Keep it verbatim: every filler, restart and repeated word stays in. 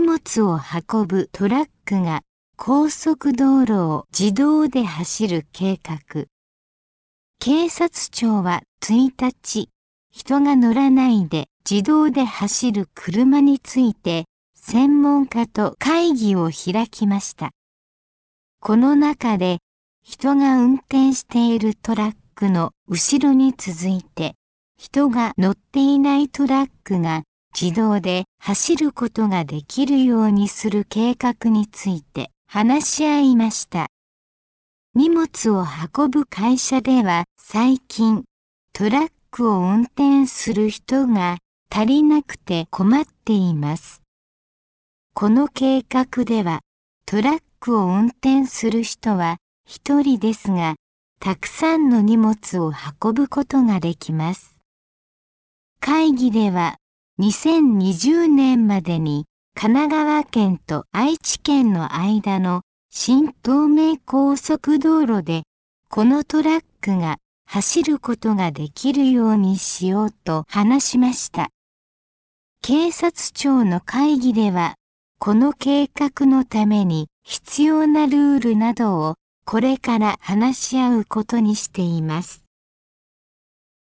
物を運ぶトラックが高速道路を自動で走る計画。警察庁はいちにち、人が乗らないで自動で走る車について専門家と会議を開きました。この中で人が運転しているトラックの後ろに続いて人が乗っていないトラックが自動で走ることができるようにする計画について話し合いました。荷物を運ぶ会社では最近トラックを運転する人が足りなくて困っています。この計画ではトラックを運転する人は一人ですが、たくさんの荷物を運ぶことができます。会議ではにせんにじゅうねんまでに神奈川県と愛知県の間の新東名高速道路でこのトラックが走ることができるようにしようと話しました。警察庁の会議ではこの計画のために必要なルールなどをこれから話し合うことにしています。